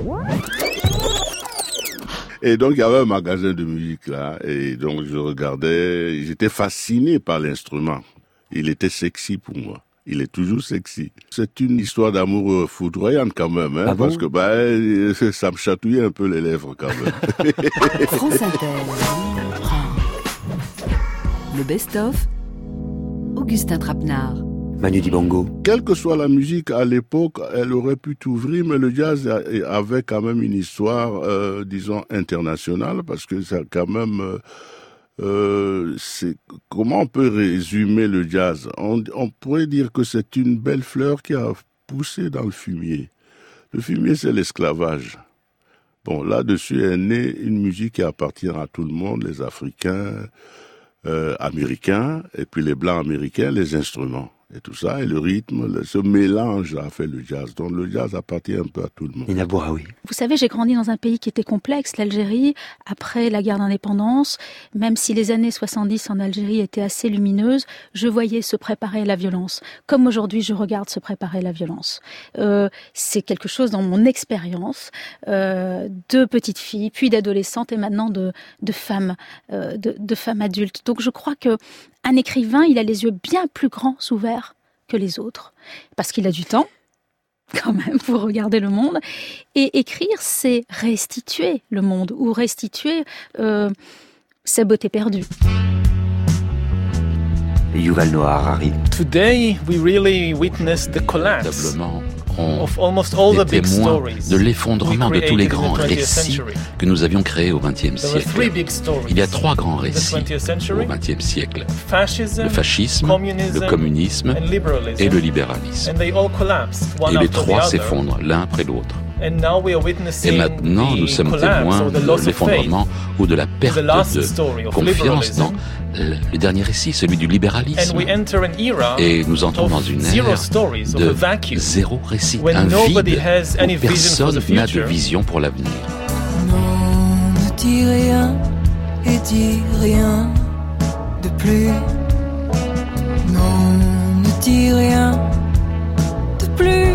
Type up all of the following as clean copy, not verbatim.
Et donc, il y avait un magasin de musique là, et donc je regardais, j'étais fasciné par l'instrument. Il était sexy pour moi. Il est toujours sexy. C'est une histoire d'amour foudroyante quand même, hein, parce que ça me chatouillait un peu les lèvres quand même. France Inter. Le best-of, Augustin Trapenard. Manu Dibango. Quelle que soit la musique à l'époque, elle aurait pu t'ouvrir, mais le jazz avait quand même une histoire, disons, internationale, parce que ça quand même... comment on peut résumer le jazz? On pourrait dire que c'est une belle fleur qui a poussé dans le fumier. Le fumier, c'est l'esclavage. Bon, là-dessus est née une musique qui appartient à tout le monde, les Africains, Américains, et puis les Blancs américains, les instruments. Et tout ça, et le rythme, ce mélange a fait le jazz. Donc le jazz appartient un peu à tout le monde. Nina Bouraoui. Vous savez, j'ai grandi dans un pays qui était complexe, l'Algérie, après la guerre d'indépendance. Même si les années 70 en Algérie étaient assez lumineuses, je voyais se préparer la violence. Comme aujourd'hui, je regarde se préparer la violence. C'est quelque chose dans mon expérience de petite fille, puis d'adolescente et maintenant de femme adulte. Donc je crois que un écrivain, il a les yeux bien plus grands ouverts que les autres, parce qu'il a du temps, quand même, pour regarder le monde. Et écrire, c'est restituer le monde, ou restituer sa beauté perdue. Yuval Noah Harari. Today, we really witness the collapse. On est témoins de l'effondrement de tous les grands récits que nous avions créés au XXe siècle. Il y a 3 grands récits au XXe siècle. Le fascisme, le communisme et le libéralisme. Et les 3 s'effondrent l'un après l'autre. Et maintenant, nous sommes témoins de l'effondrement ou de la perte de confiance dans le dernier récit, celui du libéralisme. Et nous entrons dans une ère de zéro récit, un vide où personne n'a de vision pour l'avenir. Non, ne dis rien et dis rien de plus. Non, ne dis rien de plus.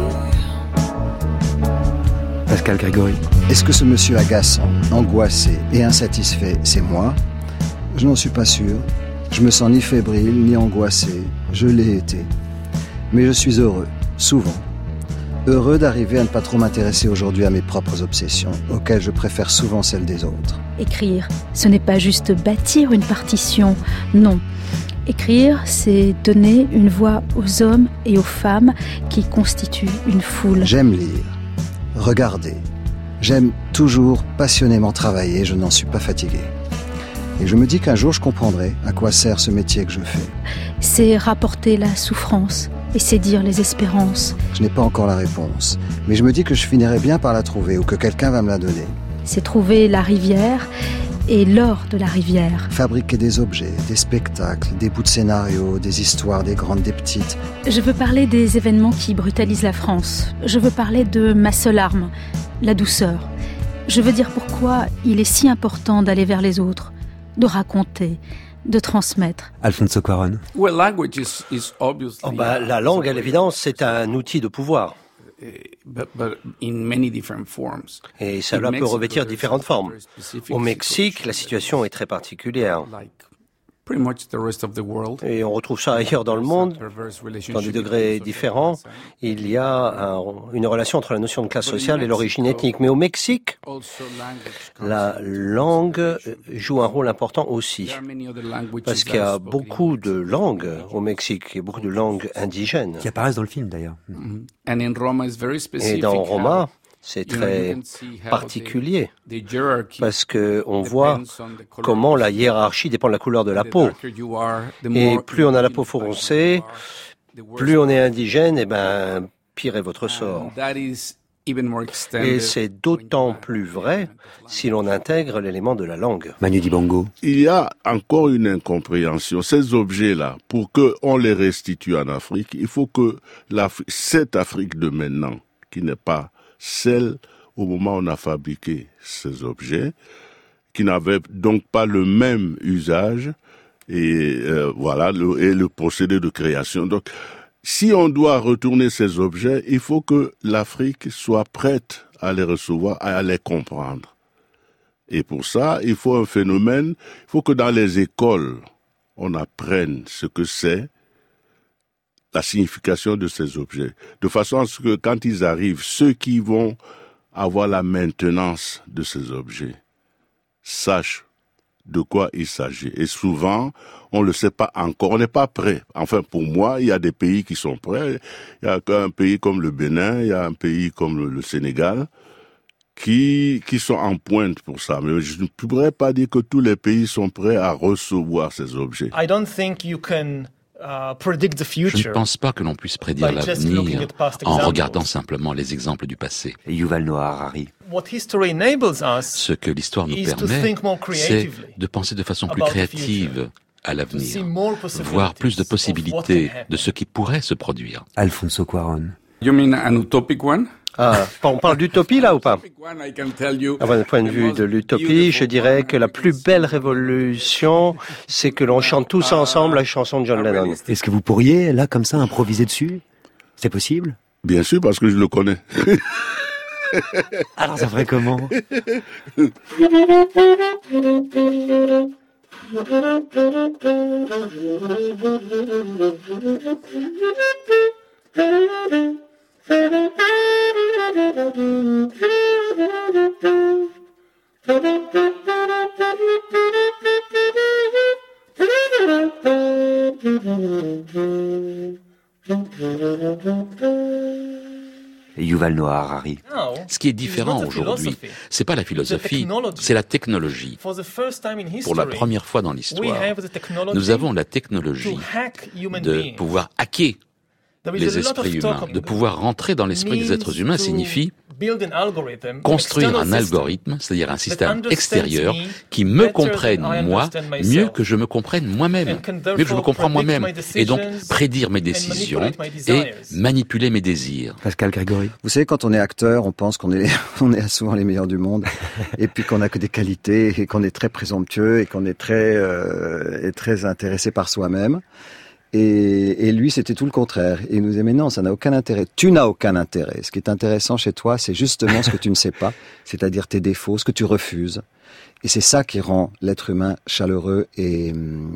Pascal Grégory. Est-ce que ce monsieur agaçant, angoissé et insatisfait, c'est moi ? Je n'en suis pas sûr. Je me sens ni fébrile, ni angoissé. Je l'ai été. Mais je suis heureux, souvent. Heureux d'arriver à ne pas trop m'intéresser aujourd'hui à mes propres obsessions, auxquelles je préfère souvent celles des autres. Écrire, ce n'est pas juste bâtir une partition, non. Écrire, c'est donner une voix aux hommes et aux femmes qui constituent une foule. J'aime lire, regarder. J'aime toujours passionnément travailler, je n'en suis pas fatigué. Et je me dis qu'un jour je comprendrai à quoi sert ce métier que je fais. C'est rapporter la souffrance et c'est dire les espérances. Je n'ai pas encore la réponse, mais je me dis que je finirai bien par la trouver ou que quelqu'un va me la donner. C'est trouver la rivière et l'or de la rivière. Fabriquer des objets, des spectacles, des bouts de scénario, des histoires, des grandes, des petites. Je veux parler des événements qui brutalisent la France. Je veux parler de ma seule arme, la douceur. Je veux dire pourquoi il est si important d'aller vers les autres, de raconter, de transmettre. Alfonso Cuarón. La langue, à l'évidence, c'est un outil de pouvoir. Et cela peut revêtir différentes formes. Au Mexique, la situation est très particulière. Et on retrouve ça ailleurs dans le monde, dans des degrés différents. Il y a une relation entre la notion de classe sociale et l'origine ethnique. Mais au Mexique, la langue joue un rôle important aussi. Parce qu'il y a beaucoup de langues au Mexique, il y a beaucoup de langues indigènes. Qui apparaissent dans le film d'ailleurs. Et dans Roma, c'est très particulier parce que on voit comment la hiérarchie dépend de la couleur de la peau. Et plus on a la peau foncée, plus on est indigène, et pire est votre sort. Et c'est d'autant plus vrai si l'on intègre l'élément de la langue. Manu Dibango. Il y a encore une incompréhension. Ces objets-là, pour qu'on les restitue en Afrique, il faut que cette Afrique de maintenant, qui n'est pas celle au moment où on a fabriqué ces objets, qui n'avaient donc pas le même usage et le procédé de création. Donc, si on doit retourner ces objets, il faut que l'Afrique soit prête à les recevoir, à les comprendre. Et pour ça, il faut un phénomène, il faut que dans les écoles, on apprenne ce que c'est la signification de ces objets. De façon à ce que quand ils arrivent, ceux qui vont avoir la maintenance de ces objets sachent de quoi il s'agit. Et souvent, on ne le sait pas encore, on n'est pas prêt. Enfin, pour moi, il y a des pays qui sont prêts. Il y a un pays comme le Bénin, il y a un pays comme le Sénégal, qui sont en pointe pour ça. Mais je ne pourrais pas dire que tous les pays sont prêts à recevoir ces objets. I don't think you can predict the future. Je ne pense pas que l'on puisse prédire l'avenir en regardant simplement les exemples du passé. Yuval Noah Harari. Ce que l'histoire nous permet, c'est de penser de façon plus créative à l'avenir, voir plus de possibilités de ce qui pourrait se produire. Alfonso Cuarón. You mean an utopic one? On parle d'utopie là ou pas? D'un point de vue de l'utopie, je dirais que la plus belle révolution, c'est que l'on chante tous ensemble la chanson de John Lennon. Est-ce que vous pourriez, là, comme ça, improviser dessus? C'est possible? Bien sûr, parce que je le connais. Alors ça ferait comment? Yuval Noah Harari. Ce qui est différent aujourd'hui, c'est pas la philosophie, c'est la technologie. Pour la première fois dans l'histoire, nous avons la technologie de pouvoir hacker les esprits humains. De pouvoir rentrer dans l'esprit des êtres humains signifie construire un algorithme, c'est-à-dire un système extérieur qui me comprenne moi mieux que je me comprenne moi-même, mieux que je me comprends moi-même, et donc prédire mes décisions et manipuler mes désirs. Pascal Grégory. Vous savez, quand on est acteur, on pense qu'on est souvent les meilleurs du monde, et puis qu'on a que des qualités, et qu'on est très présomptueux, et qu'on est très intéressé par soi-même. Et lui, c'était tout le contraire. Et il nous disait, mais non, ça n'a aucun intérêt. Tu n'as aucun intérêt. Ce qui est intéressant chez toi, c'est justement ce que tu ne sais pas, c'est-à-dire tes défauts, ce que tu refuses. Et c'est ça qui rend l'être humain chaleureux et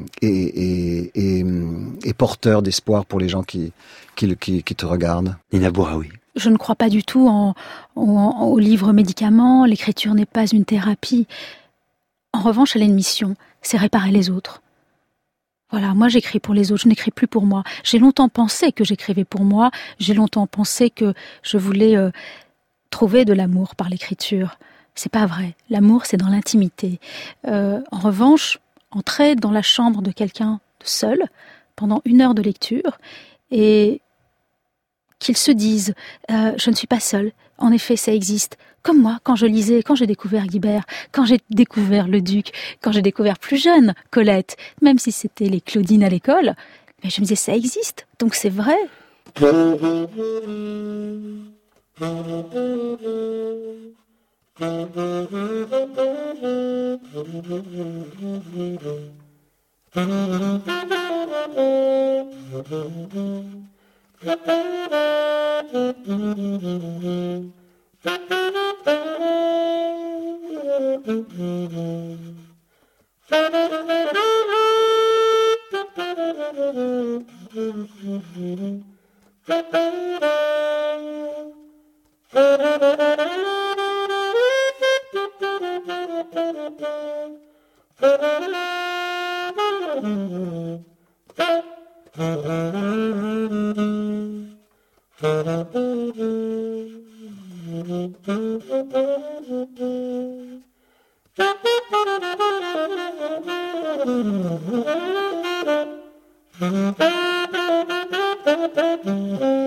porteur d'espoir pour les gens qui te regardent. Nina Bouraoui. Je ne crois pas du tout au livre médicament. L'écriture n'est pas une thérapie. En revanche, elle a une mission, c'est réparer les autres. Voilà, moi j'écris pour les autres, je n'écris plus pour moi. J'ai longtemps pensé que j'écrivais pour moi, j'ai longtemps pensé que je voulais trouver de l'amour par l'écriture. C'est pas vrai, l'amour c'est dans l'intimité. En revanche, entrer dans la chambre de quelqu'un de seul, pendant 1 heure de lecture, et qu'il se dise je ne suis pas seul, en effet ça existe. Comme moi, quand je lisais, quand j'ai découvert Guibert, quand j'ai découvert le Duc, quand j'ai découvert plus jeune Colette, même si c'était les Claudines à l'école, mais je me disais ça existe, donc c'est vrai.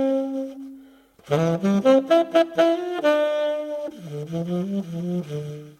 Thank you.